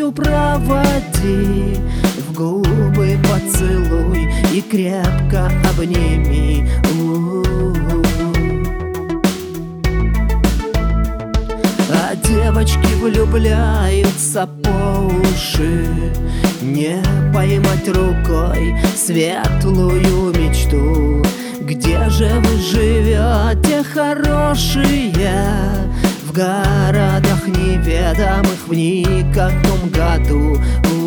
рукою проводи, в губы поцелуй и крепко обними. А девочки влюбляются по уши, не поймать рукой светлую мечту. Где же вы живете, хорошие, в городах неведомых в никаком году?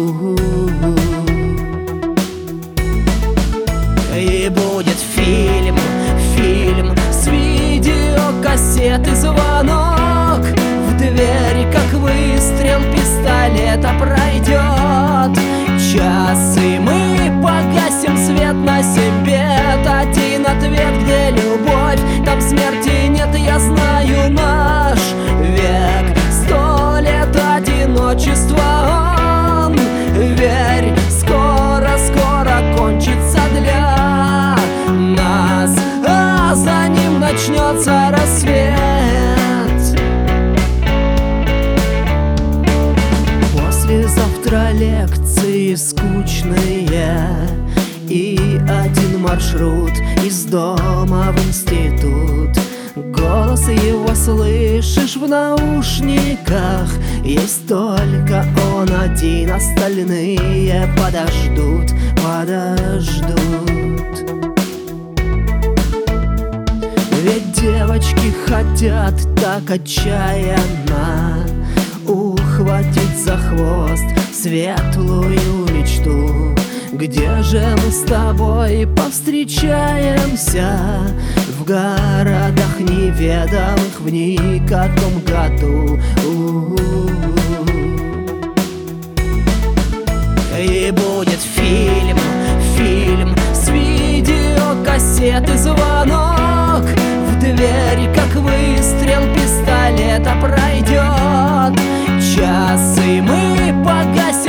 И будет фильм с видеокассеты, звонок в двери, как выстрел пистолета пройдет час, и мы погасим свет на себе. Один ответ, где любовь, там смерти нет, я знаю наш век. 100 лет одиночества, он, верь, скоро кончится для нас, а за ним начнется рассвет. Послезавтра лекции скучные и один маршрут из дома в институт. Голос его слышишь в наушниках, есть только он один, остальные подождут. Ведь девочки хотят так отчаянно ухватить за хвост светлую мечту. Где же мы с тобой повстречаемся, в городах неведомых в никаком году? И будет фильм с видеокассеты, звонок в двери, как выстрел пистолета пройдет час, и мы погасим